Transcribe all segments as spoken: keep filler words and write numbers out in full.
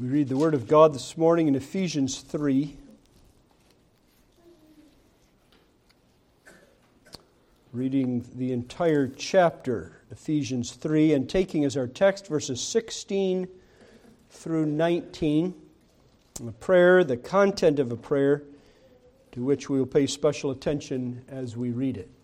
We read the Word of God this morning in Ephesians three. Reading the entire chapter, Ephesians three, and taking as our text verses sixteen through nineteen. A prayer, the content of a prayer, to which we will pay special attention as we read it.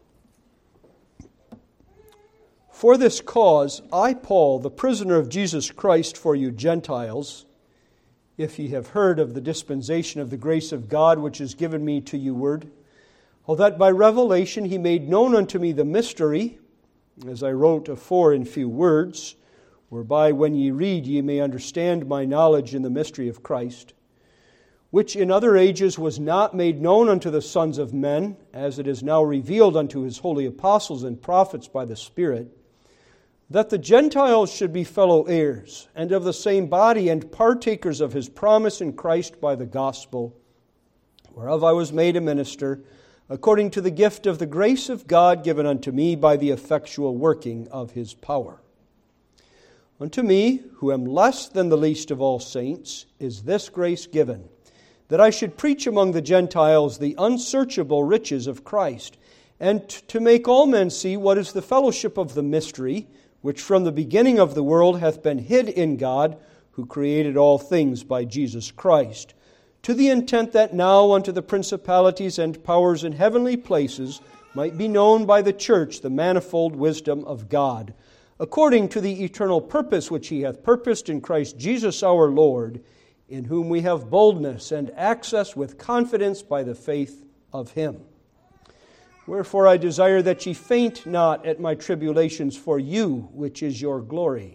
For this cause, I, Paul, the prisoner of Jesus Christ for you Gentiles, if ye have heard of the dispensation of the grace of God which is given me to you word, how that by revelation he made known unto me the mystery, as I wrote afore in few words, whereby when ye read ye may understand my knowledge in the mystery of Christ, which in other ages was not made known unto the sons of men, as it is now revealed unto his holy apostles and prophets by the Spirit, that the Gentiles should be fellow heirs, and of the same body, and partakers of his promise in Christ by the gospel, whereof I was made a minister, according to the gift of the grace of God given unto me by the effectual working of his power. Unto me, who am less than the least of all saints, is this grace given, that I should preach among the Gentiles the unsearchable riches of Christ, and to make all men see what is the fellowship of the mystery, which from the beginning of the world hath been hid in God, who created all things by Jesus Christ, to the intent that now unto the principalities and powers in heavenly places might be known by the church the manifold wisdom of God, according to the eternal purpose which he hath purposed in Christ Jesus our Lord, in whom we have boldness and access with confidence by the faith of him. Wherefore I desire that ye faint not at my tribulations for you, which is your glory.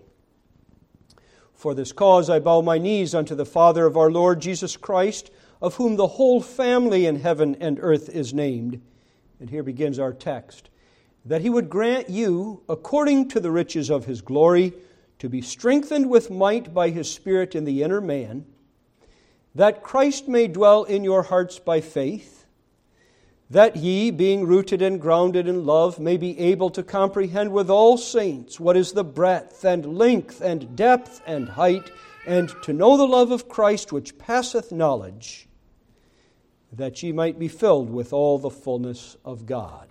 For this cause I bow my knees unto the Father of our Lord Jesus Christ, of whom the whole family in heaven and earth is named. And here begins our text. That he would grant you, according to the riches of his glory, to be strengthened with might by his Spirit in the inner man, that Christ may dwell in your hearts by faith, that ye, being rooted and grounded in love, may be able to comprehend with all saints what is the breadth and length and depth and height, and to know the love of Christ which passeth knowledge, that ye might be filled with all the fullness of God.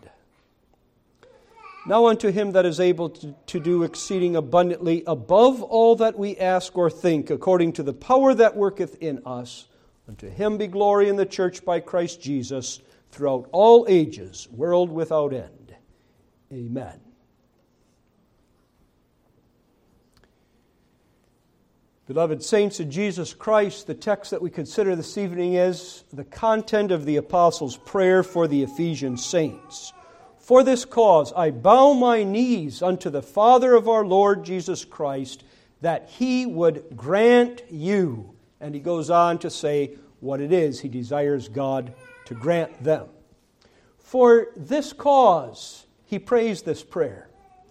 Now unto him that is able to, to do exceeding abundantly above all that we ask or think, according to the power that worketh in us, unto him be glory in the church by Christ Jesus, throughout all ages, world without end. Amen. Beloved saints of Jesus Christ, the text that we consider this evening is the content of the Apostles' prayer for the Ephesian saints. For this cause I bow my knees unto the Father of our Lord Jesus Christ, that he would grant you. And he goes on to say what it is he desires God to grant them. For this cause, he prays this prayer.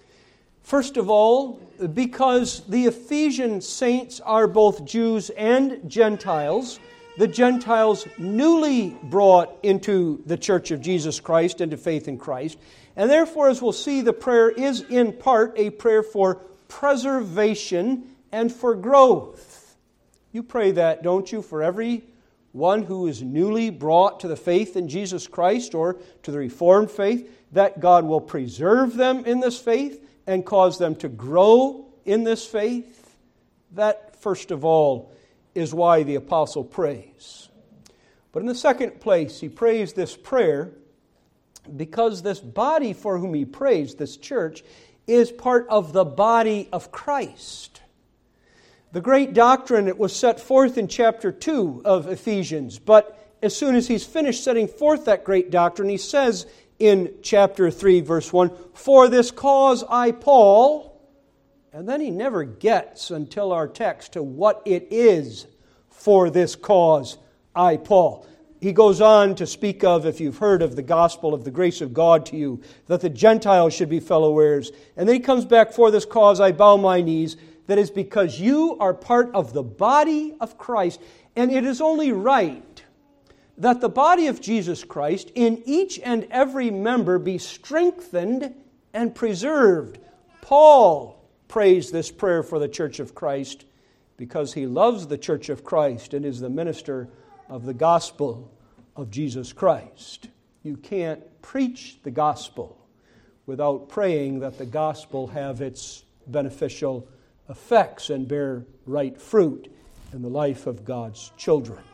First of all, because the Ephesian saints are both Jews and Gentiles, the Gentiles newly brought into the church of Jesus Christ, into faith in Christ, and therefore, as we'll see, the prayer is in part a prayer for preservation and for growth. You pray that, don't you, for every one who is newly brought to the faith in Jesus Christ or to the Reformed faith, that God will preserve them in this faith and cause them to grow in this faith? That, first of all, is why the apostle prays. But in the second place, he prays this prayer because this body for whom he prays, this church, is part of the body of Christ. The great doctrine, it was set forth in chapter two of Ephesians, but as soon as he's finished setting forth that great doctrine, he says in chapter three, verse one, for this cause I, Paul, and then he never gets until our text to what it is for this cause I, Paul. He goes on to speak of, if you've heard of the gospel of the grace of God to you, that the Gentiles should be fellow heirs. And then he comes back, for this cause I bow my knees. That is because you are part of the body of Christ. And it is only right that the body of Jesus Christ in each and every member be strengthened and preserved. Paul prays this prayer for the church of Christ because he loves the church of Christ and is the minister of the gospel of Jesus Christ. You can't preach the gospel without praying that the gospel have its beneficial effects and bear right fruit in the life of God's children.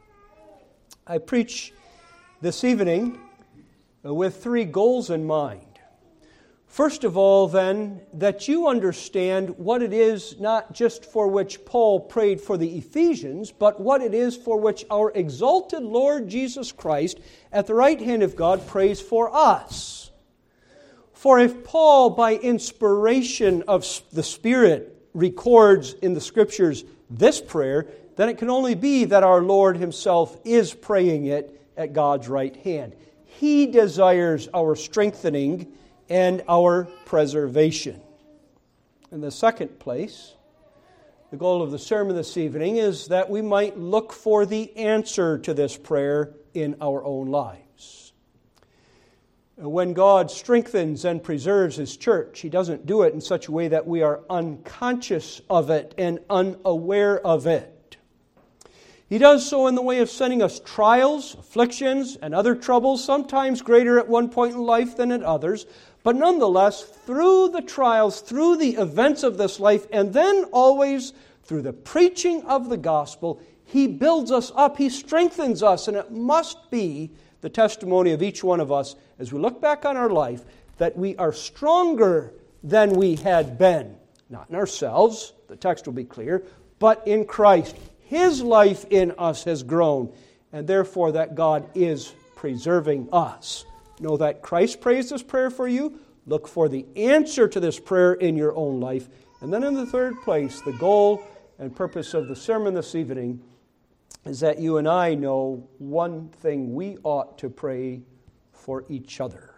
I preach this evening with three goals in mind. First of all, then, that you understand what it is not just for which Paul prayed for the Ephesians, but what it is for which our exalted Lord Jesus Christ at the right hand of God prays for us. For if Paul, by inspiration of the Spirit, records in the Scriptures this prayer, then it can only be that our Lord Himself is praying it at God's right hand. He desires our strengthening and our preservation. In the second place, the goal of the sermon this evening is that we might look for the answer to this prayer in our own lives. When God strengthens and preserves His church, He doesn't do it in such a way that we are unconscious of it and unaware of it. He does so in the way of sending us trials, afflictions, and other troubles, sometimes greater at one point in life than at others. But nonetheless, through the trials, through the events of this life, and then always through the preaching of the gospel, He builds us up, He strengthens us, and it must be the testimony of each one of us as we look back on our life that we are stronger than we had been. Not in ourselves, the text will be clear, but in Christ. His life in us has grown, and therefore that God is preserving us. Know that Christ prays this prayer for you. Look for the answer to this prayer in your own life. And then in the third place, the goal and purpose of the sermon this evening is that you and I know one thing: we ought to pray for each other.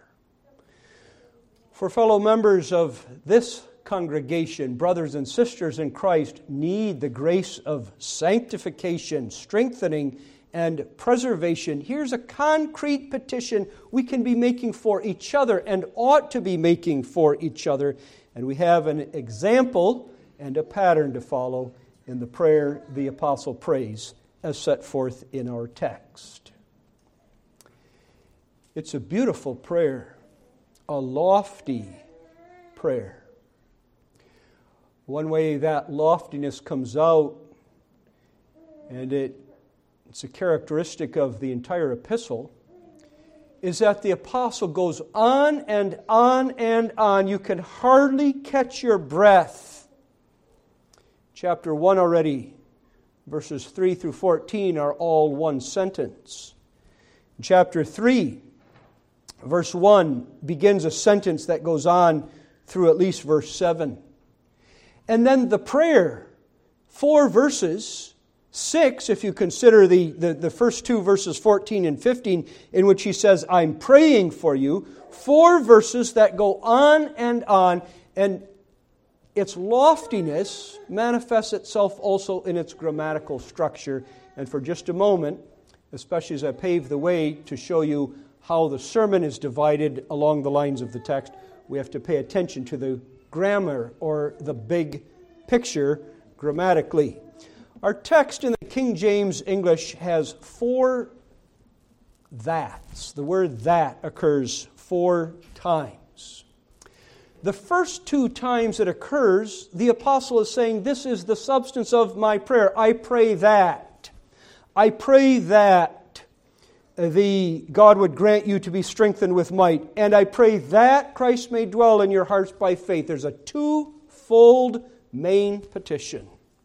For fellow members of this congregation, brothers and sisters in Christ, need the grace of sanctification, strengthening, and preservation. Here's a concrete petition we can be making for each other and ought to be making for each other. And we have an example and a pattern to follow in the prayer the apostle prays as set forth in our text. It's a beautiful prayer, a lofty prayer. One way that loftiness comes out, and it, it's a characteristic of the entire epistle, is that the apostle goes on and on and on. You can hardly catch your breath. Chapter one already, verses three through fourteen are all one sentence. In chapter three, verse one begins a sentence that goes on through at least verse seven. And then the prayer, four verses, six if you consider the, the, the first two verses, fourteen and fifteen, in which he says, I'm praying for you. Four verses that go on and on, and its loftiness manifests itself also in its grammatical structure. And for just a moment, especially as I pave the way to show you how the sermon is divided along the lines of the text, we have to pay attention to the grammar or the big picture grammatically. Our text in the King James English has four that's. The word that occurs four times. The first two times it occurs, the apostle is saying, this is the substance of my prayer. I pray that. I pray that the God would grant you to be strengthened with might. And I pray that Christ may dwell in your hearts by faith. There's a twofold main petition.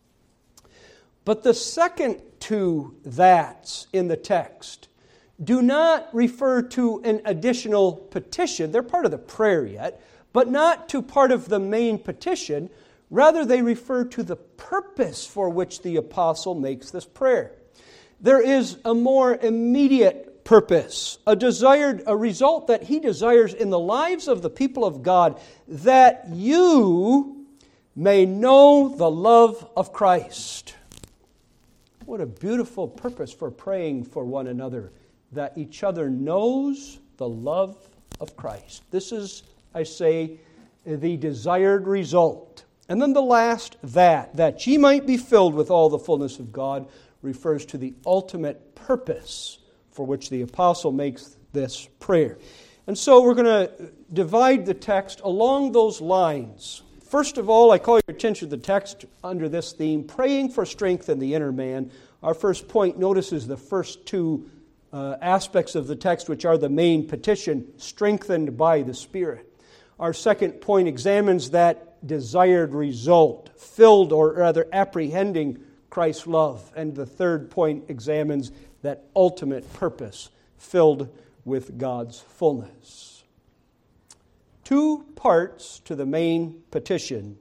But the second two that's in the text do not refer to an additional petition. They're part of the prayer yet, but not to part of the main petition. Rather, they refer to the purpose for which the apostle makes this prayer. There is a more immediate purpose, a desired, a result that he desires in the lives of the people of God, that you may know the love of Christ. What a beautiful purpose for praying for one another, that each other knows the love of Christ. This is, I say, the desired result. And then the last that, that ye might be filled with all the fullness of God, refers to the ultimate purpose for which the apostle makes this prayer. And so we're going to divide the text along those lines. First of all, I call your attention to the text under this theme, praying for strength in the inner man. Our first point notices the first two uh, aspects of the text, which are the main petition, strengthened by the Spirit. Our second point examines that desired result, filled or rather apprehending Christ's love. And the third point examines that ultimate purpose, filled with God's fullness. Two parts to the main petition: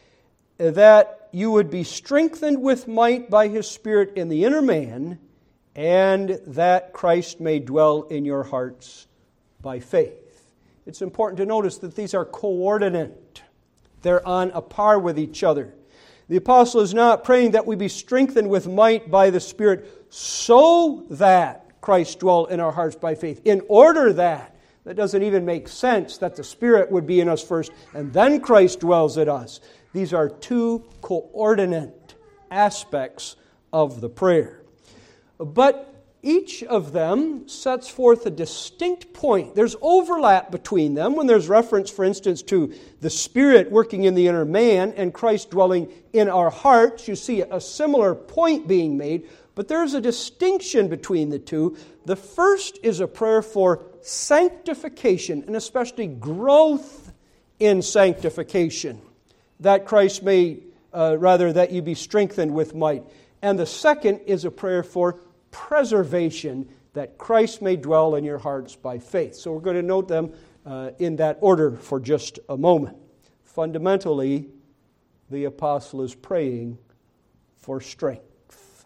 that you would be strengthened with might by His Spirit in the inner man, and that Christ may dwell in your hearts by faith. It's important to notice that these are coordinate. They're on a par with each other. The apostle is not praying that we be strengthened with might by the Spirit so that Christ dwell in our hearts by faith. In order that, that doesn't even make sense that the Spirit would be in us first and then Christ dwells in us. These are two coordinate aspects of the prayer. But each of them sets forth a distinct point. There's overlap between them when there's reference, for instance, to the Spirit working in the inner man and Christ dwelling in our hearts. You see a similar point being made, but there's a distinction between the two. The first is a prayer for sanctification, and especially growth in sanctification, that Christ may, uh, rather, that you be strengthened with might. And the second is a prayer for preservation, that Christ may dwell in your hearts by faith. So we're going to note them uh, in that order for just a moment. Fundamentally, the apostle is praying for strength.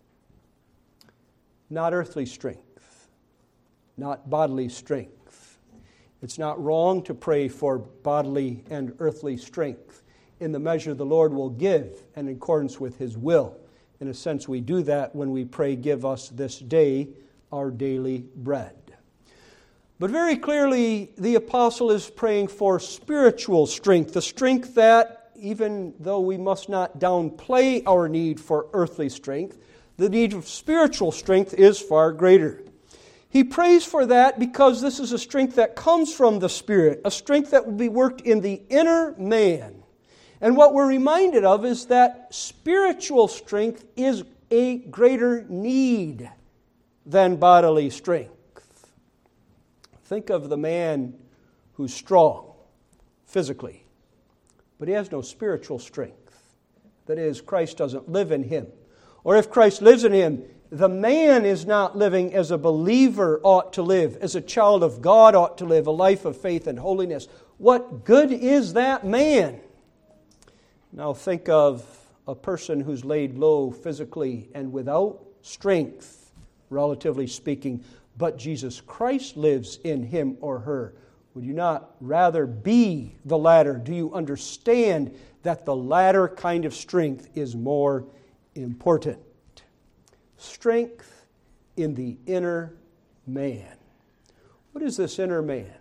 Not earthly strength, not bodily strength. It's not wrong to pray for bodily and earthly strength in the measure the Lord will give and in accordance with His will. In a sense, we do that when we pray, give us this day our daily bread. But very clearly, the apostle is praying for spiritual strength, the strength that, even though we must not downplay our need for earthly strength, the need of spiritual strength is far greater. He prays for that because this is a strength that comes from the Spirit, a strength that will be worked in the inner man. And what we're reminded of is that spiritual strength is a greater need than bodily strength. Think of the man who's strong physically, but he has no spiritual strength. That is, Christ doesn't live in him. Or if Christ lives in him, the man is not living as a believer ought to live, as a child of God ought to live, a life of faith and holiness. What good is that man? Now think of a person who's laid low physically and without strength, relatively speaking, but Jesus Christ lives in him or her. Would you not rather be the latter? Do you understand that the latter kind of strength is more important? Strength in the inner man. What is this inner man?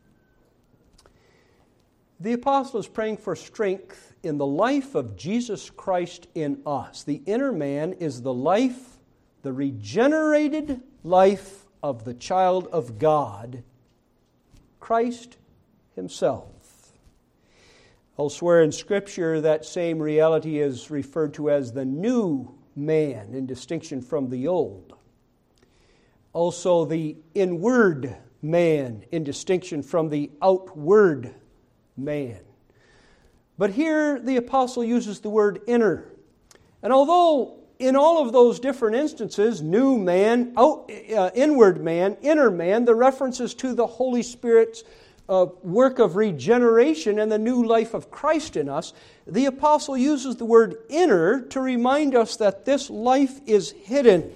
The apostle is praying for strength in the life of Jesus Christ in us. The inner man is the life, the regenerated life of the child of God, Christ Himself. Elsewhere in Scripture, that same reality is referred to as the new man, in distinction from the old. Also, the inward man, in distinction from the outward man. But here the apostle uses the word inner. And although in all of those different instances, new man, out, uh, inward man, inner man, the references to the Holy Spirit's uh, work of regeneration and the new life of Christ in us, the apostle uses the word inner to remind us that this life is hidden.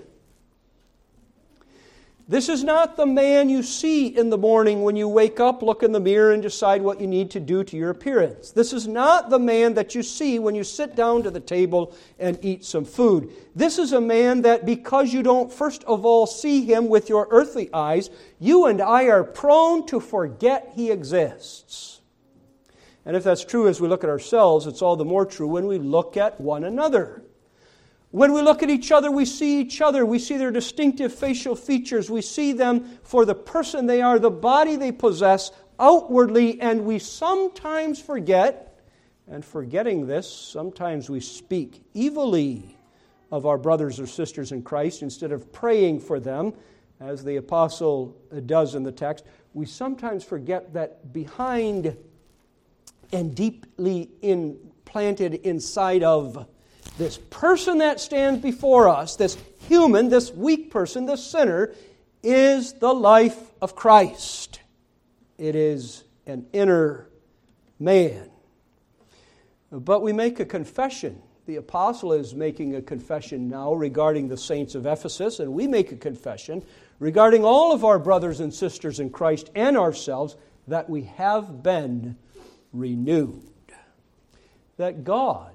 This is not the man you see in the morning when you wake up, look in the mirror, and decide what you need to do to your appearance. This is not the man that you see when you sit down to the table and eat some food. This is a man that, because you don't first of all see him with your earthly eyes, you and I are prone to forget he exists. And if that's true as we look at ourselves, it's all the more true when we look at one another. When we look at each other, we see each other. We see their distinctive facial features. We see them for the person they are, the body they possess outwardly, and we sometimes forget, and forgetting this, sometimes we speak evilly of our brothers or sisters in Christ instead of praying for them, as the apostle does in the text. We sometimes forget that behind and deeply implanted inside of this person that stands before us, this human, this weak person, this sinner, is the life of Christ. It is an inner man. But we make a confession. The apostle is making a confession now regarding the saints of Ephesus, and we make a confession regarding all of our brothers and sisters in Christ and ourselves, that we have been renewed. That God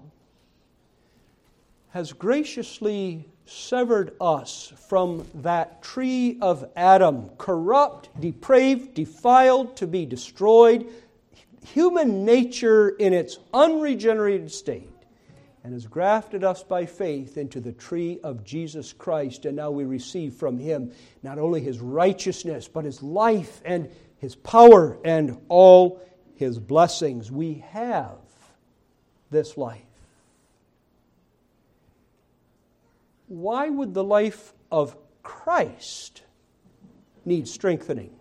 has graciously severed us from that tree of Adam, corrupt, depraved, defiled, to be destroyed, human nature in its unregenerated state, and has grafted us by faith into the tree of Jesus Christ. And now we receive from Him not only His righteousness, but His life and His power and all His blessings. We have this life. Why would the life of Christ need strengthening?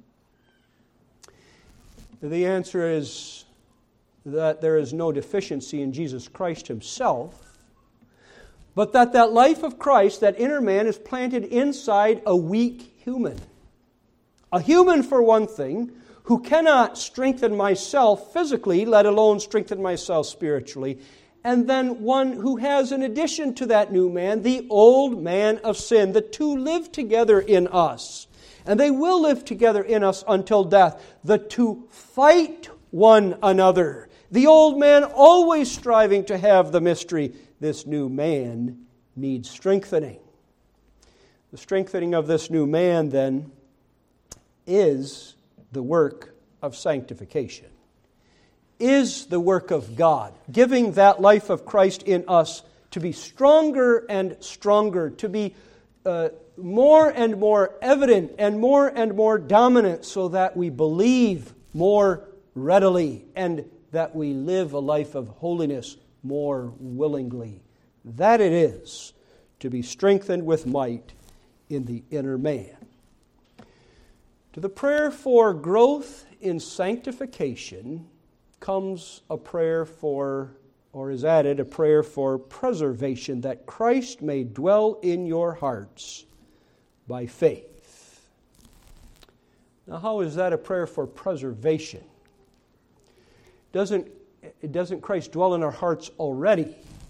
The answer is that there is no deficiency in Jesus Christ Himself, but that that life of Christ, that inner man, is planted inside a weak human. A human, for one thing, who cannot strengthen myself physically, let alone strengthen myself spiritually, and then one who has, in addition to that new man, the old man of sin. The two live together in us, and they will live together in us until death. The two fight one another. The old man always striving to have the mystery. This new man needs strengthening. The strengthening of this new man, then, is the work of sanctification. Is the work of God, giving that life of Christ in us to be stronger and stronger, to be uh, more and more evident and more and more dominant, so that we believe more readily and that we live a life of holiness more willingly. That it is to be strengthened with might in the inner man. To the prayer for growth in sanctification comes a prayer for, or is added, a prayer for preservation, that Christ may dwell in your hearts by faith. Now, how is that a prayer for preservation? Doesn't, doesn't Christ dwell in our hearts already?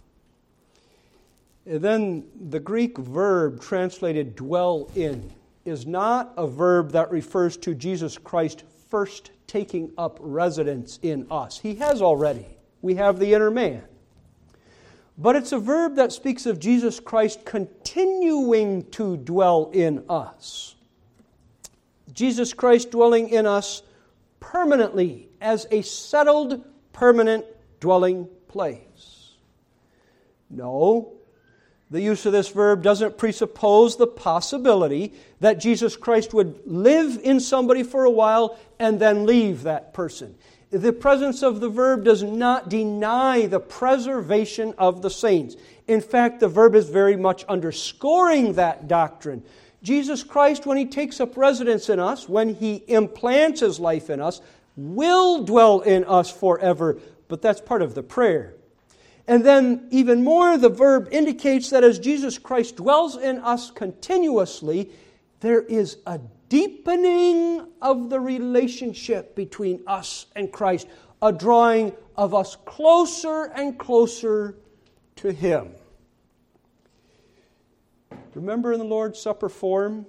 Then the Greek verb translated dwell in is not a verb that refers to Jesus Christ first taking up residence in us. He has already. We have the inner man. But it's a verb that speaks of Jesus Christ continuing to dwell in us. Jesus Christ dwelling in us permanently as a settled, permanent dwelling place. No, the use of this verb doesn't presuppose the possibility that Jesus Christ would live in somebody for a while and then leave that person. The presence of the verb does not deny the preservation of the saints. In fact, the verb is very much underscoring that doctrine. Jesus Christ, when He takes up residence in us, when He implants His life in us, will dwell in us forever. But that's part of the prayer. And then, even more, the verb indicates that as Jesus Christ dwells in us continuously, there is a deepening of the relationship between us and Christ, a drawing of us closer and closer to Him. Remember in the Lord's Supper form,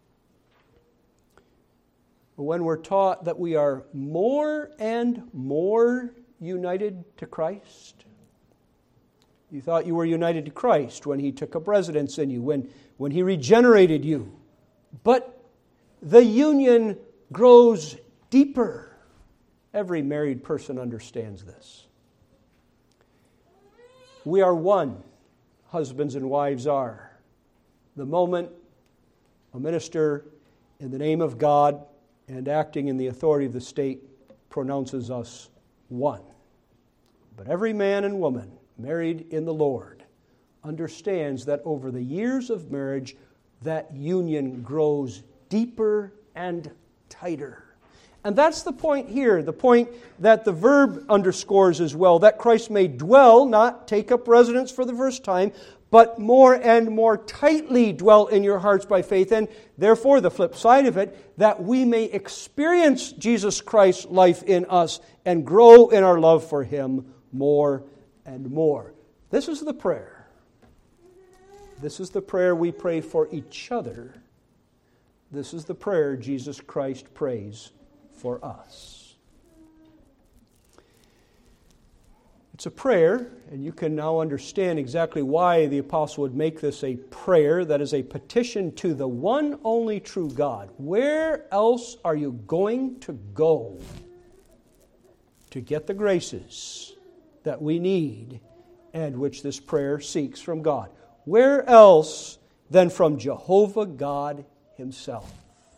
when we're taught that we are more and more united to Christ? You thought you were united to Christ when He took up residence in you, when, when He regenerated you. But the union grows deeper Every married person understands this. We are one, husbands and wives are. The moment a minister, in the name of God and acting in the authority of the state, pronounces us one. But every man and woman married in the Lord understands that over the years of marriage, that union grows deeper and tighter. And that's the point here, the point that the verb underscores as well, that Christ may dwell, not take up residence for the first time, but more and more tightly dwell in your hearts by faith. And therefore, the flip side of it, that we may experience Jesus Christ's life in us and grow in our love for Him more and more. This is the prayer. This is the prayer we pray for each other. This is the prayer Jesus Christ prays for us. It's a prayer, and you can now understand exactly why the apostle would make this a prayer that is a petition to the one only true God. Where else are you going to go to get the graces that we need and which this prayer seeks from God? Where else than from Jehovah God Himself?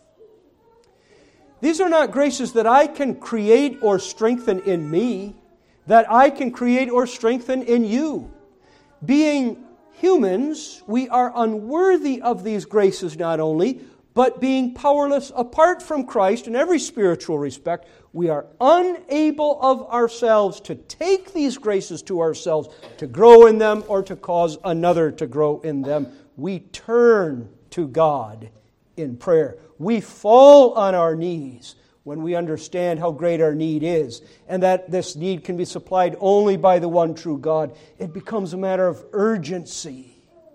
These are not graces that I can create or strengthen in me, that I can create or strengthen in you. Being humans, we are unworthy of these graces not only, but being powerless apart from Christ in every spiritual respect, we are unable of ourselves to take these graces to ourselves, to grow in them or to cause another to grow in them. We turn to God in prayer. We fall on our knees when we understand how great our need is, and that this need can be supplied only by the one true God. It becomes a matter of urgency.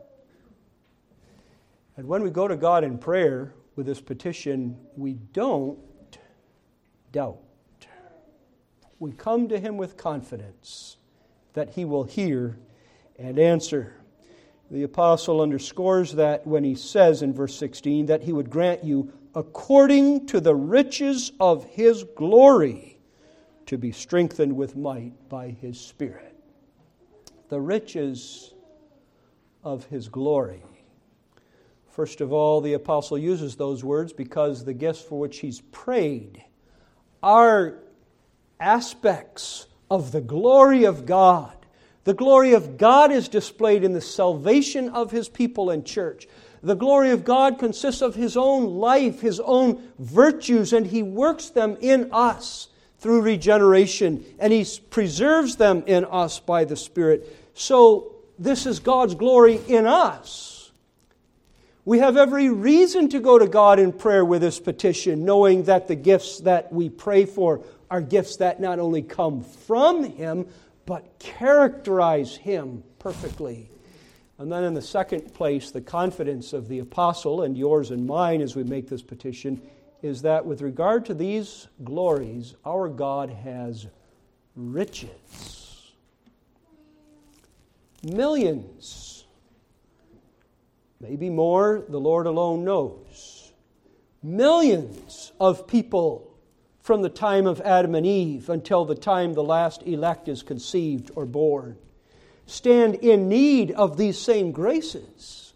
And when we go to God in prayer with this petition, we don't doubt. We come to Him with confidence that He will hear and answer. The apostle underscores that when he says in verse sixteen that He would grant you according to the riches of His glory to be strengthened with might by His Spirit. The riches of His glory. First of all, the apostle uses those words because the gifts for which he's prayed are aspects of the glory of God. The glory of God is displayed in the salvation of His people and church. The glory of God consists of His own life, His own virtues, and He works them in us through regeneration, and He preserves them in us by the Spirit. So this is God's glory in us. We have every reason to go to God in prayer with this petition, knowing that the gifts that we pray for are gifts that not only come from Him, but characterize Him perfectly. And then in the second place, the confidence of the apostle, and yours and mine as we make this petition, is that with regard to these glories, our God has riches. Millions, maybe more, the Lord alone knows. Millions of people from the time of Adam and Eve until the time the last elect is conceived or born stand in need of these same graces.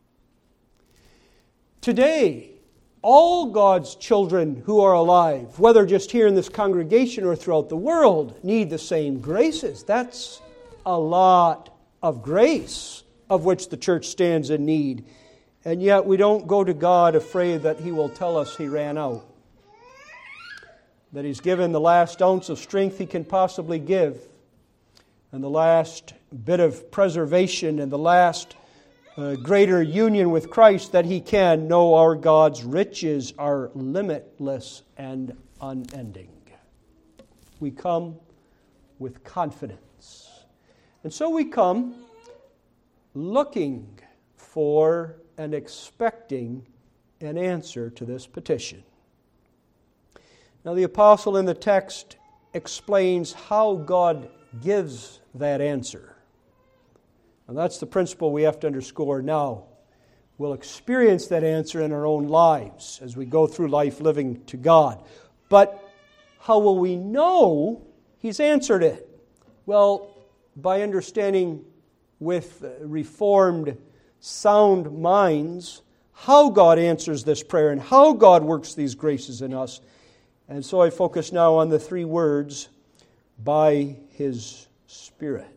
Today, all God's children who are alive, whether just here in this congregation or throughout the world, need the same graces. That's a lot of grace of which the church stands in need. And yet we don't go to God afraid that He will tell us He ran out, that He's given the last ounce of strength He can possibly give, and the last bit of preservation and the last uh, greater union with Christ that He can. No, our God's riches are limitless and unending. We come with confidence. And so we come looking for and expecting an answer to this petition. Now, the apostle in the text explains how God gives that answer. And that's the principle we have to underscore now. We'll experience that answer in our own lives as we go through life living to God. But How will we know He's answered it? Well, by understanding with reformed, sound minds how God answers this prayer and how God works these graces in us. And so I focus now on the three words, by His Spirit.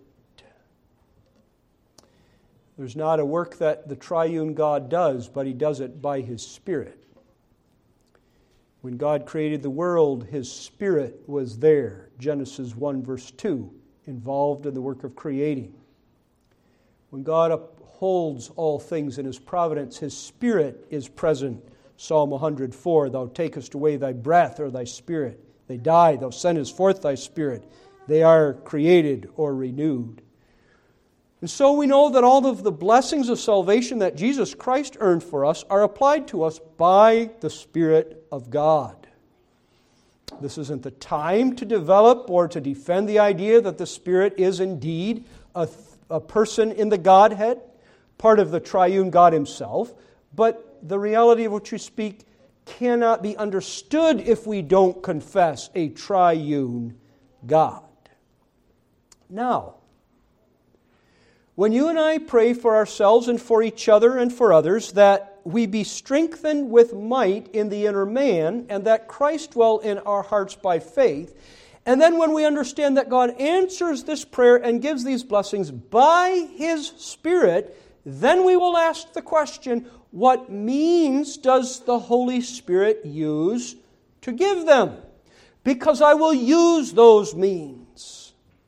There's not a work that the triune God does, but He does it by His Spirit. When God created the world, His Spirit was there. Genesis one verse two, involved in the work of creating. When God upholds all things in His providence, His Spirit is present. Psalm one hundred four, Thou takest away Thy breath or Thy Spirit. They die, Thou sendest forth Thy Spirit. They are created or renewed. And so we know that all of the blessings of salvation that Jesus Christ earned for us are applied to us by the Spirit of God. This isn't the time to develop or to defend the idea that the Spirit is indeed a, a person in the Godhead, part of the triune God Himself, but the reality of which we speak cannot be understood if we don't confess a triune God. Now, when you and I pray for ourselves and for each other and for others that we be strengthened with might in the inner man and that Christ dwell in our hearts by faith, and then when we understand that God answers this prayer and gives these blessings by His Spirit, then we will ask the question, what means does the Holy Spirit use to give them? Because I will use those means.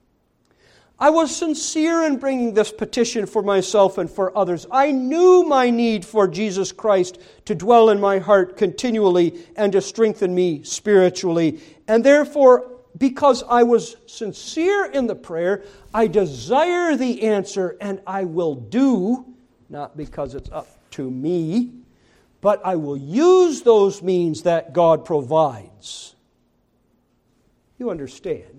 I was sincere in bringing this petition for myself and for others. I knew my need for Jesus Christ to dwell in my heart continually and to strengthen me spiritually. And therefore, because I was sincere in the prayer, I desire the answer and I will do, not because it's up to me, but I will use those means that God provides. You understand?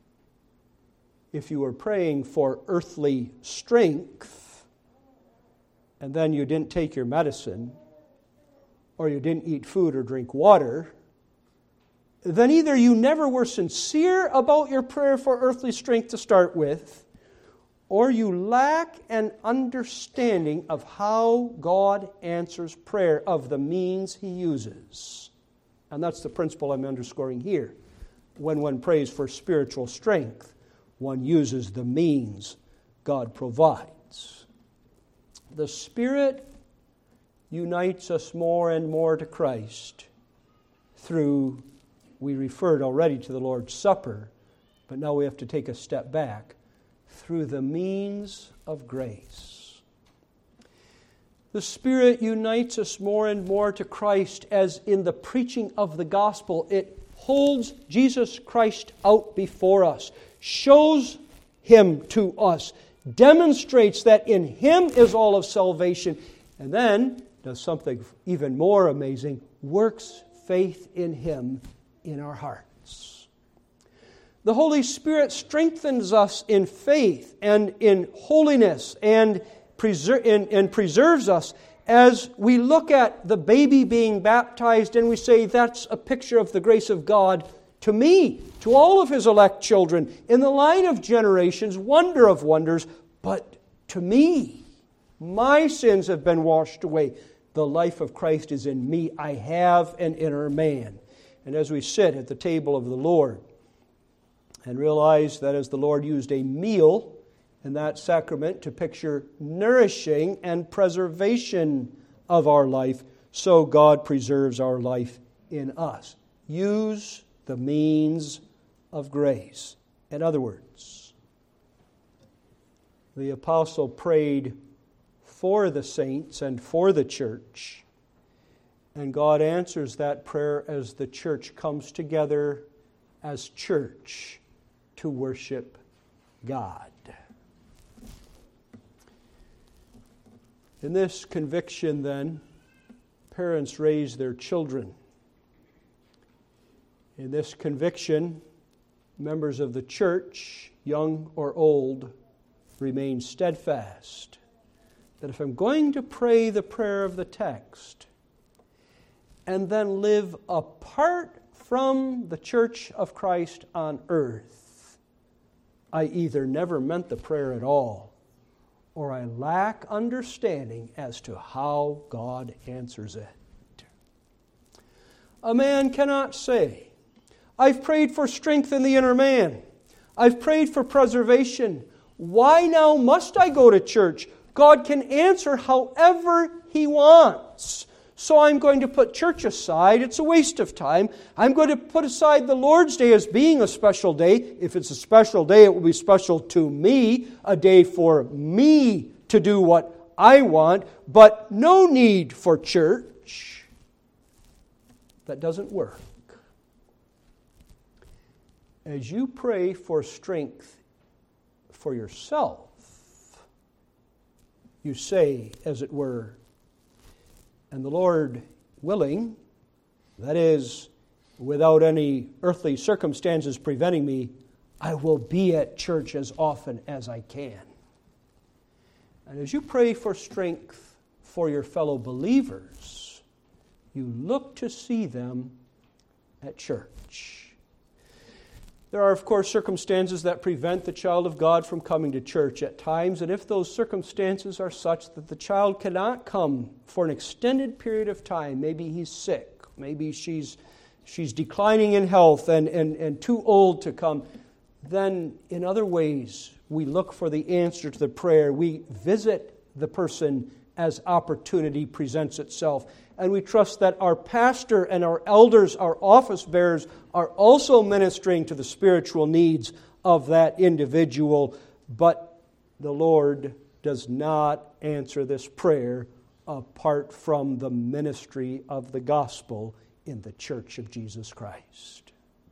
If you were praying for earthly strength, and then you didn't take your medicine, or you didn't eat food or drink water, then either you never were sincere about your prayer for earthly strength to start with, or you lack an understanding of how God answers prayer, of the means He uses. And that's the principle I'm underscoring here. When one prays for spiritual strength, one uses the means God provides. The Spirit unites us more and more to Christ through, we referred already to the Lord's Supper, but now we have to take a step back, through the means of grace. The Spirit unites us more and more to Christ as in the preaching of the gospel, it holds Jesus Christ out before us, shows Him to us, demonstrates that in Him is all of salvation, and then does something even more amazing, works faith in Him in our hearts. The Holy Spirit strengthens us in faith and in holiness and, preser- and, and preserves us as we look at the baby being baptized and we say, that's a picture of the grace of God to me, to all of His elect children, in the line of generations, wonder of wonders, but to me, my sins have been washed away. The life of Christ is in me. I have an inner man. And as we sit at the table of the Lord and realize that as the Lord used a meal in that sacrament to picture nourishing and preservation of our life, so God preserves our life in us. Use the means of grace. In other words, the apostle prayed for the saints and for the church, and God answers that prayer as the church comes together as church to worship God. In this conviction, then, parents raise their children. In this conviction, members of the church, young or old, remain steadfast. That if I'm going to pray the prayer of the text and then live apart from the church of Christ on earth, I either never meant the prayer at all, or I lack understanding as to how God answers it. A man cannot say, I've prayed for strength in the inner man. I've prayed for preservation. Why now must I go to church? God can answer however He wants. So I'm going to put church aside. It's a waste of time. I'm going to put aside the Lord's Day as being a special day. If it's a special day, it will be special to me, a day for me to do what I want, but no need for church. That doesn't work. As you pray for strength for yourself, you say, as it were, and the Lord willing, that is, without any earthly circumstances preventing me, I will be at church as often as I can. And as you pray for strength for your fellow believers, you look to see them at church. There are, of course, circumstances that prevent the child of God from coming to church at times, and if those circumstances are such that the child cannot come for an extended period of time, maybe he's sick, maybe she's she's declining in health and, and, and too old to come, then in other ways we look for the answer to the prayer. We visit the person as opportunity presents itself. And we trust that our pastor and our elders, our office bearers, are also ministering to the spiritual needs of that individual. But the Lord does not answer this prayer apart from the ministry of the gospel in the church of Jesus Christ.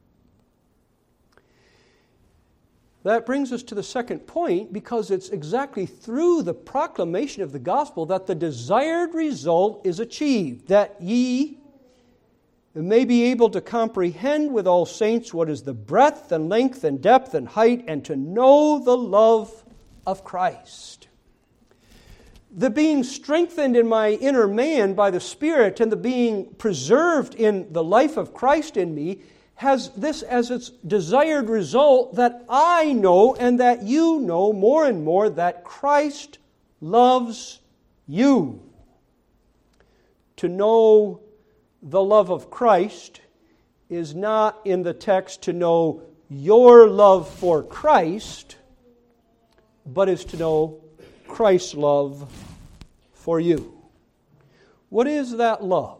That brings us to the second point, because it's exactly through the proclamation of the gospel that the desired result is achieved, that ye may be able to comprehend with all saints what is the breadth and length and depth and height, and to know the love of Christ. The being strengthened in my inner man by the Spirit and the being preserved in the life of Christ in me has this as its desired result, that I know and that you know more and more that Christ loves you. To know the love of Christ is not in the text to know your love for Christ, but is to know Christ's love for you. What is that love?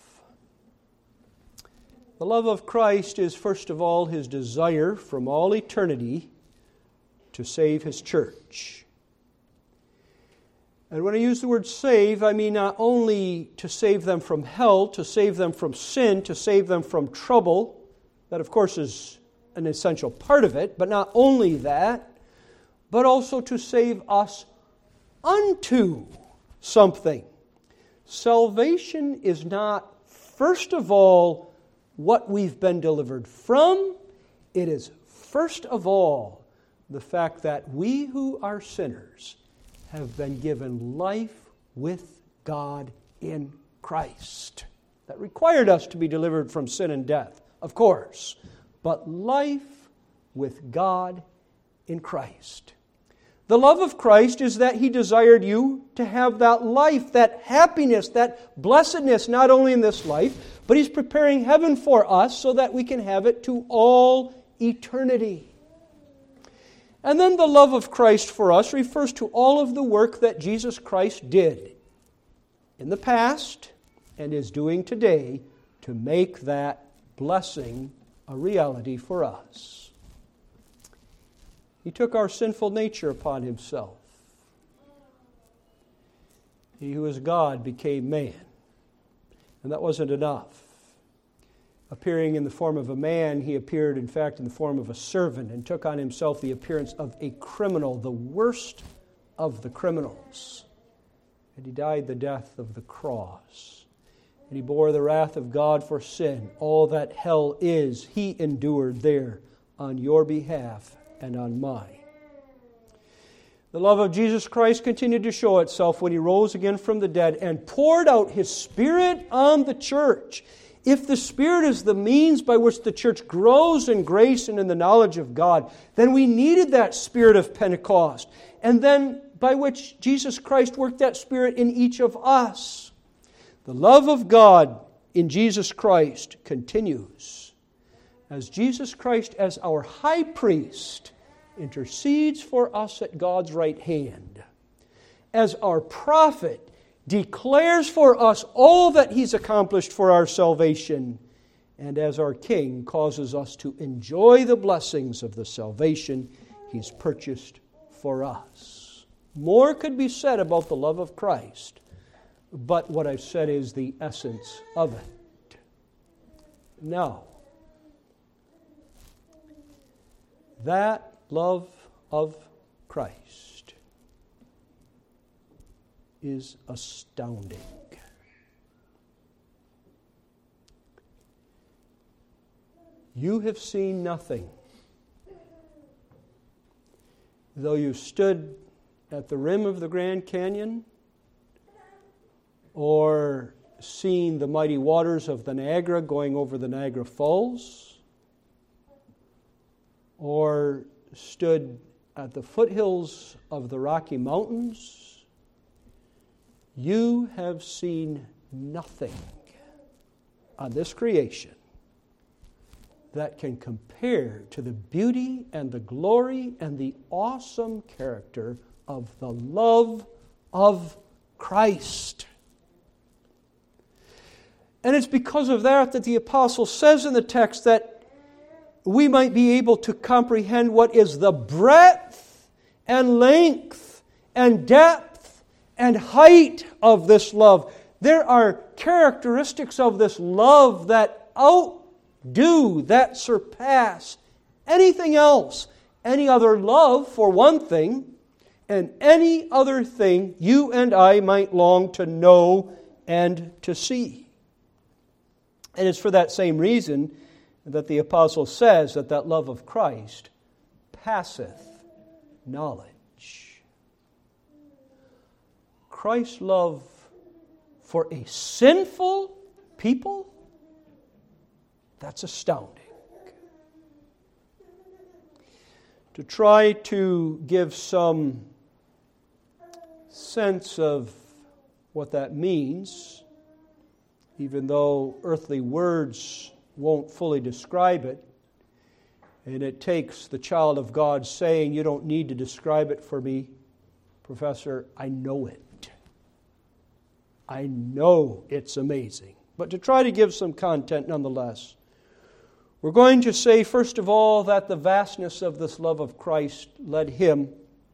The love of Christ is, first of all, His desire from all eternity to save His church. And when I use the word save, I mean not only to save them from hell, to save them from sin, to save them from trouble. That, of course, is an essential part of it, but not only that, but also to save us unto something. Salvation is not, first of all, what we've been delivered from. It is first of all the fact that we who are sinners have been given life with God in Christ. That required us to be delivered from sin and death, of course, but life with God in Christ. The love of Christ is that He desired you to have that life, that happiness, that blessedness, not only in this life, but He's preparing heaven for us so that we can have it to all eternity. And then the love of Christ for us refers to all of the work that Jesus Christ did in the past and is doing today to make that blessing a reality for us. He took our sinful nature upon Himself. He who is God became man. And that wasn't enough. Appearing in the form of a man, He appeared, in fact, in the form of a servant and took on Himself the appearance of a criminal, the worst of the criminals. And He died the death of the cross. And He bore the wrath of God for sin. All that hell is, He endured there on your behalf and on mine. The love of Jesus Christ continued to show itself when He rose again from the dead and poured out His Spirit on the church. If the Spirit is the means by which the church grows in grace and in the knowledge of God, then we needed that Spirit of Pentecost, and then by which Jesus Christ worked that Spirit in each of us. The love of God in Jesus Christ continues as Jesus Christ, as our high priest, intercedes for us at God's right hand, as our prophet declares for us all that He's accomplished for our salvation, and as our King causes us to enjoy the blessings of the salvation He's purchased for us. More could be said about the love of Christ, but what I've said is the essence of it. Now, that love of Christ is astounding. You have seen nothing, though you stood at the rim of the Grand Canyon, or seen the mighty waters of the Niagara going over the Niagara Falls, or stood at the foothills of the Rocky Mountains, you have seen nothing on this creation that can compare to the beauty and the glory and the awesome character of the love of Christ. And it's because of that that the apostle says in the text that we might be able to comprehend what is the breadth and length and depth and height of this love. There are characteristics of this love that outdo, that surpass anything else, any other love for one thing, and any other thing you and I might long to know and to see. And it's for that same reason that the apostle says that that love of Christ passeth knowledge. Christ's love for a sinful people, that's astounding. To try to give some sense of what that means, even though earthly words won't fully describe it, and it takes the child of God saying, "You don't need to describe it for me, Professor, I know it. I know it's amazing." But to try to give some content nonetheless, we're going to say, first of all, that the vastness of this love of Christ led Him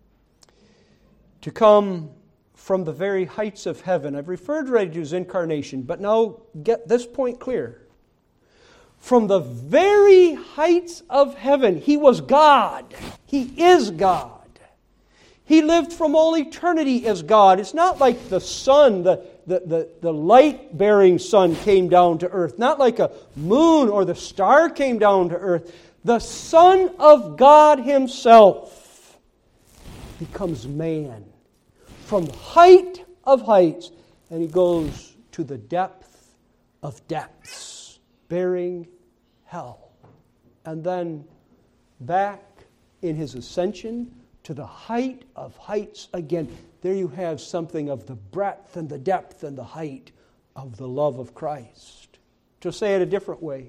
to come from the very heights of heaven. I've referred already to His incarnation, but now get this point clear. From the very heights of heaven, He was God. He is God. He lived from all eternity as God. It's not like the sun, the, the, the, the light-bearing sun came down to earth. Not like a moon or the star came down to earth. The Son of God Himself becomes man from the height of heights, and He goes to the depth of depths, bearing hell. And then back in His ascension to the height of heights again. There you have something of the breadth and the depth and the height of the love of Christ. To say it a different way,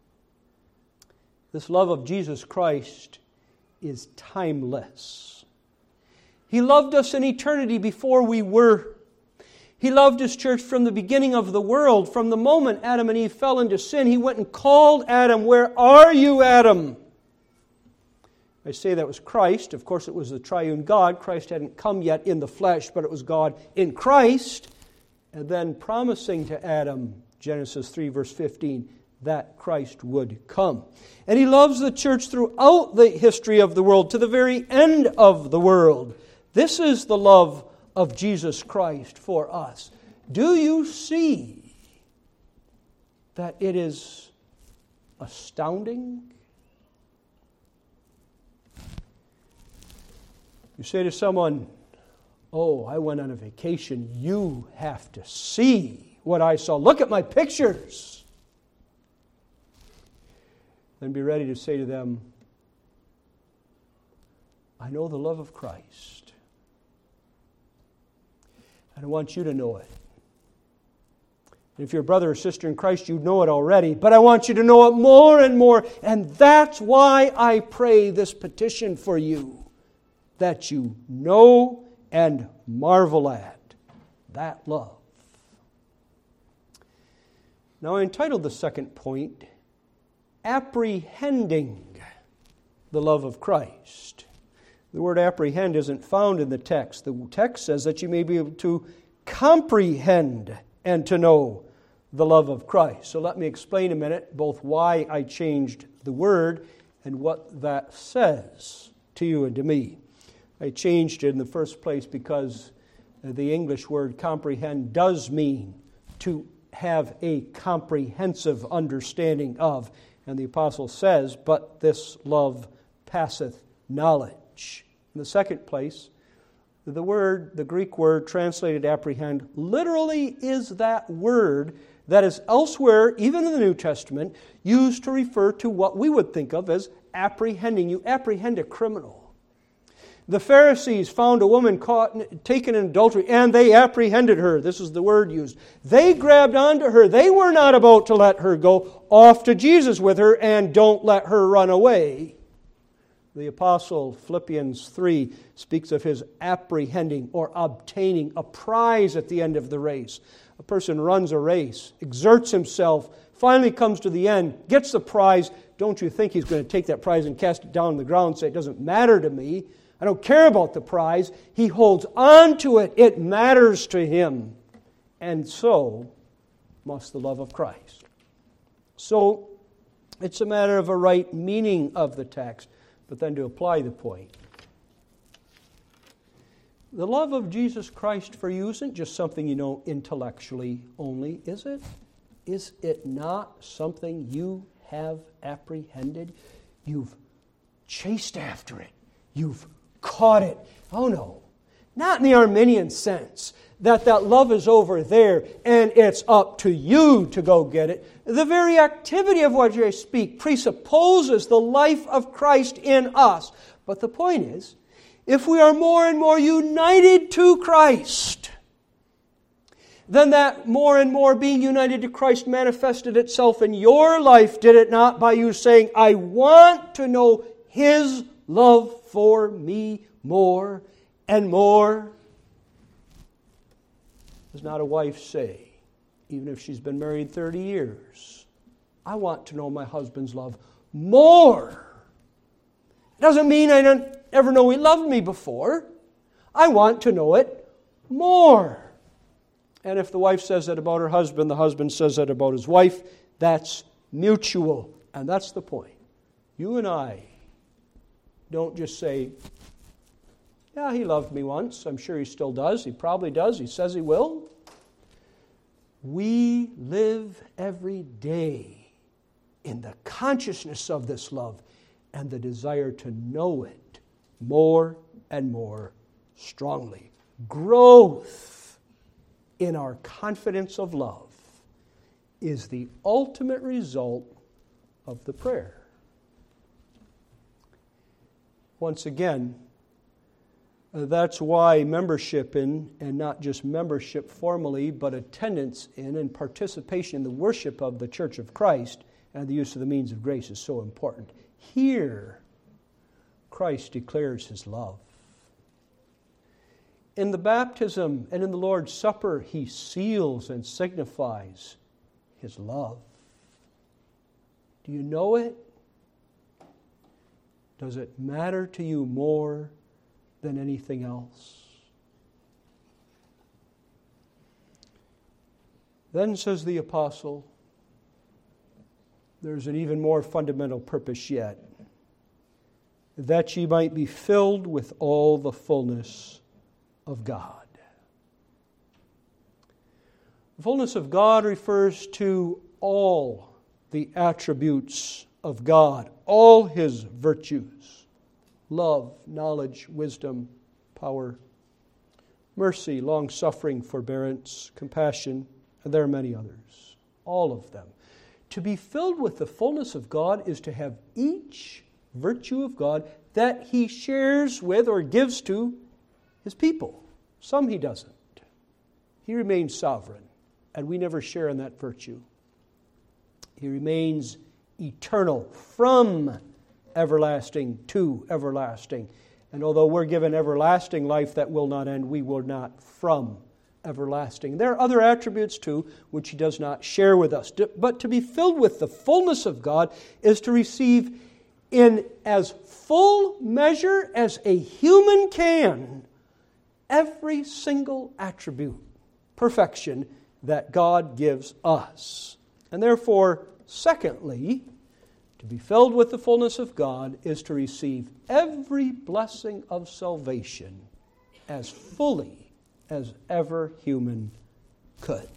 this love of Jesus Christ is timeless. He loved us in eternity before we were. He loved His church from the beginning of the world. From the moment Adam and Eve fell into sin, He went and called Adam, "Where are you, Adam?" I say that was Christ. Of course, it was the triune God. Christ hadn't come yet in the flesh, but it was God in Christ. And then promising to Adam, Genesis three, verse fifteen, that Christ would come. And He loves the church throughout the history of the world, to the very end of the world. This is the love of Jesus Christ for us. Do you see that it is astounding? You say to someone, "Oh, I went on a vacation. You have to see what I saw. Look at my pictures." then be ready to say to them, I know the love of Christ. And I want you to know it. If you're a brother or sister in Christ, you know it already, but I want you to know it more and more. And that's why I pray this petition for you, that you know and marvel at that love. Now I entitled the second point, Apprehending the Love of Christ. The word apprehend isn't found in the text. The text says that you may be able to comprehend and to know the love of Christ. So let me explain a minute both why I changed the word and what that says to you and to me. I changed it in the first place because the English word comprehend does mean to have a comprehensive understanding of. And the apostle says, but this love passeth knowledge. In the second place, the word, the Greek word translated apprehend, literally is that word that is elsewhere, even in the New Testament, used to refer to what we would think of as apprehending. You apprehend a criminal. The Pharisees found a woman caught, taken in adultery, and they apprehended her. This is the word used. They grabbed onto her. They were not about to let her go. Off to Jesus with her, and don't let her run away. The apostle, Philippians three, speaks of his apprehending or obtaining a prize at the end of the race. A person runs a race, exerts himself, finally comes to the end, gets the prize. Don't you think he's going to take that prize and cast it down on the ground and say, it doesn't matter to me. I don't care about the prize. He holds on to it. It matters to him. And so must the love of Christ. So it's a matter of a right meaning of the text. But then to apply the point. The love of Jesus Christ for you isn't just something you know intellectually only, is it? Is it not something you have apprehended? You've chased after it. You've caught it. Oh no, not in the Arminian sense, that that love is over there and it's up to you to go get it. The very activity of what I speak presupposes the life of Christ in us. But the point is, if we are more and more united to Christ, then that more and more being united to Christ manifested itself in your life, did it not? By you saying, I want to know His love for me more and more. Does not a wife say, even if she's been married thirty years, I want to know my husband's love more. It doesn't mean I don't ever know he loved me before. I want to know it more. And if the wife says that about her husband, the husband says that about his wife, that's mutual. And that's the point. You and I don't just say, yeah, he loved me once. I'm sure he still does. He probably does. He says he will. We live every day in the consciousness of this love and the desire to know it more and more strongly. Growth in our confidence of love is the ultimate result of the prayer. Once again, that's why membership in, and not just membership formally, but attendance in and participation in the worship of the Church of Christ and the use of the means of grace is so important. Here, Christ declares His love. In the baptism and in the Lord's Supper, He seals and signifies His love. Do you know it? Does it matter to you more than anything else? Then says the apostle, there's an even more fundamental purpose yet, that ye might be filled with all the fullness of God. The fullness of God refers to all the attributes of God, all His virtues, love, knowledge, wisdom, power, mercy, long-suffering, forbearance, compassion, and there are many others. All of them. To be filled with the fullness of God is to have each virtue of God that He shares with or gives to His people. Some He doesn't. He remains sovereign, and we never share in that virtue. He remains eternal, from everlasting to everlasting. And although we're given everlasting life that will not end, we will not from everlasting. There are other attributes too which He does not share with us. But to be filled with the fullness of God is to receive in as full measure as a human can every single attribute, perfection that God gives us. And therefore, secondly, to be filled with the fullness of God is to receive every blessing of salvation as fully as ever human could.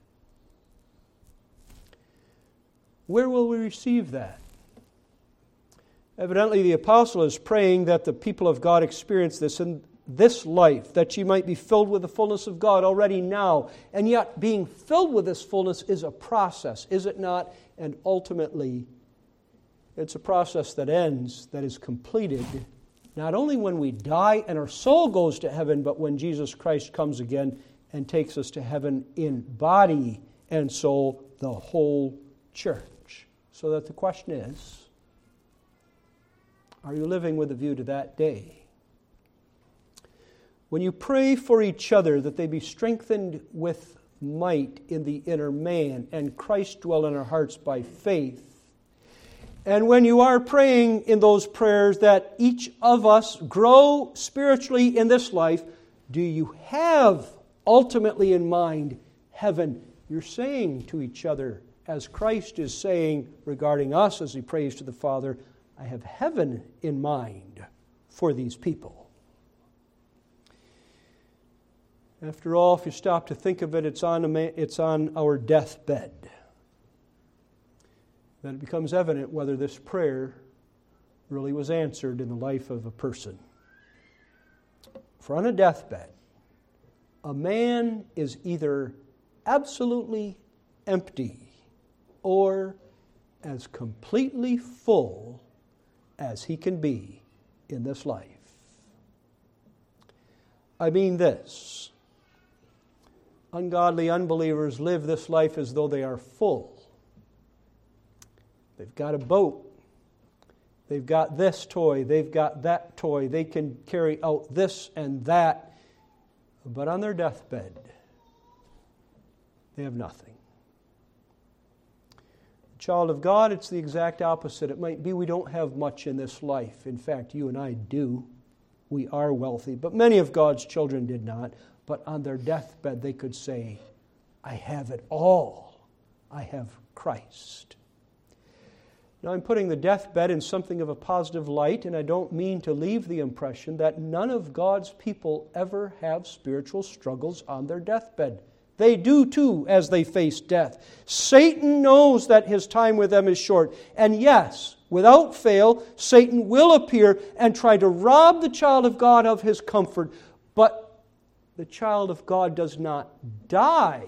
Where will we receive that? Evidently, the apostle is praying that the people of God experience this in this life, that ye might be filled with the fullness of God already now. And yet, being filled with this fullness is a process, is it not? And ultimately, it's a process that ends, that is completed, not only when we die and our soul goes to heaven, but when Jesus Christ comes again and takes us to heaven in body and soul, the whole church. So that the question is, are you living with a view to that day? When you pray for each other that they be strengthened with might in the inner man and Christ dwell in our hearts by faith, and when you are praying in those prayers that each of us grow spiritually in this life, do you have ultimately in mind heaven? You're saying to each other, as Christ is saying regarding us as He prays to the Father, I have heaven in mind for these people. After all, if you stop to think of it, it's on, a man, it's on our deathbed that it becomes evident whether this prayer really was answered in the life of a person. For on a deathbed, a man is either absolutely empty or as completely full as he can be in this life. I mean this. Ungodly unbelievers live this life as though they are full. They've got a boat. They've got this toy. They've got that toy. They can carry out this and that. But on their deathbed, they have nothing. Child of God, it's the exact opposite. It might be we don't have much in this life. In fact, you and I do. We are wealthy. But many of God's children did not. But on their deathbed, they could say, I have it all. I have Christ. Now, I'm putting the deathbed in something of a positive light, and I don't mean to leave the impression that none of God's people ever have spiritual struggles on their deathbed. They do too as they face death. Satan knows that his time with them is short. And yes, without fail, Satan will appear and try to rob the child of God of his comfort. But the child of God does not die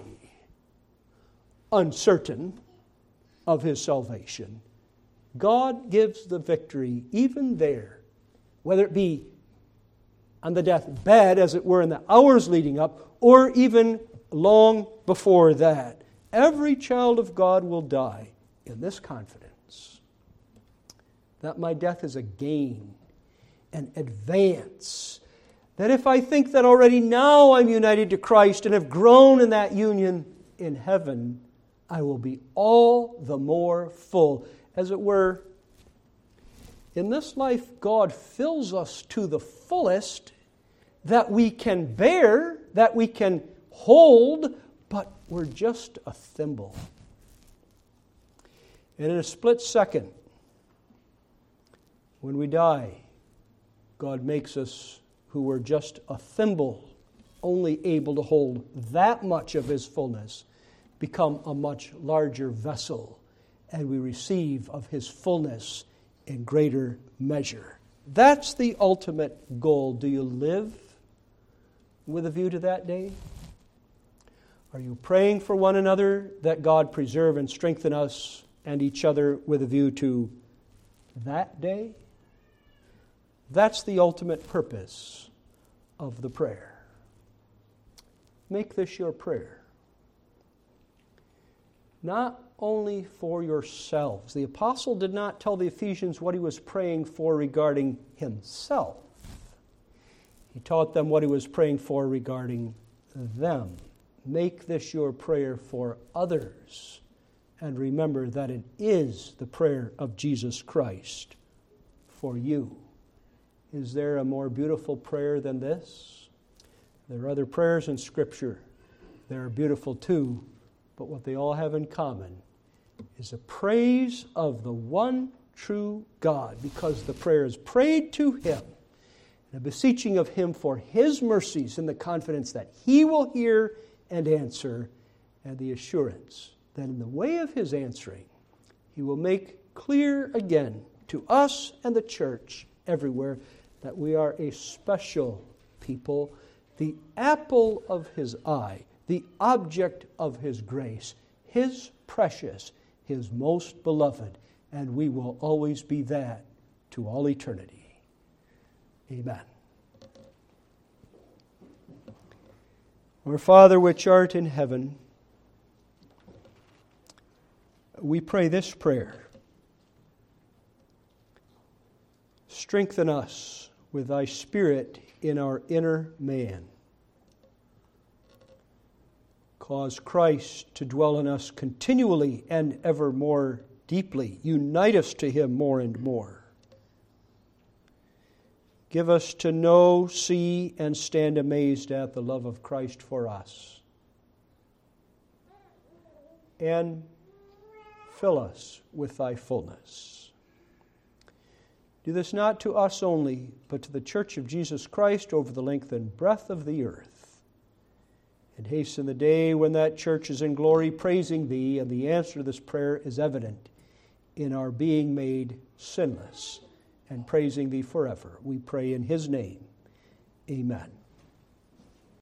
uncertain of his salvation. God gives the victory even there, whether it be on the deathbed, as it were, in the hours leading up, or even long before that. Every child of God will die in this confidence that my death is a gain, an advance. That if I think that already now I'm united to Christ and have grown in that union in heaven, I will be all the more full. As it were, in this life, God fills us to the fullest that we can bear, that we can hold, but we're just a thimble. And in a split second, when we die, God makes us, who were just a thimble, only able to hold that much of His fullness, become a much larger vessel, and we receive of His fullness in greater measure. That's the ultimate goal. Do you live with a view to that day? Are you praying for one another that God preserve and strengthen us and each other with a view to that day. That's the ultimate purpose of the prayer. Make this your prayer. Not only for yourselves. The apostle did not tell the Ephesians what he was praying for regarding himself. He taught them what he was praying for regarding them. Make this your prayer for others. And remember that it is the prayer of Jesus Christ for you. Is there a more beautiful prayer than this? There are other prayers in Scripture. They are beautiful too, but what they all have in common is a praise of the one true God, because the prayer is prayed to Him, and a beseeching of Him for His mercies in the confidence that He will hear and answer, and the assurance that in the way of His answering, He will make clear again to us and the church everywhere that we are a special people, the apple of His eye, the object of His grace, His precious, His most beloved, and we will always be that to all eternity. Amen. Our Father which art in heaven, we pray this prayer. Strengthen us with Thy Spirit in our inner man. Cause Christ to dwell in us continually and ever more deeply. Unite us to Him more and more. Give us to know, see, and stand amazed at the love of Christ for us. And fill us with Thy fullness. Do this not to us only, but to the Church of Jesus Christ over the length and breadth of the earth. And hasten the day when that church is in glory praising Thee, and the answer to this prayer is evident in our being made sinless and praising Thee forever. We pray in His name. Amen.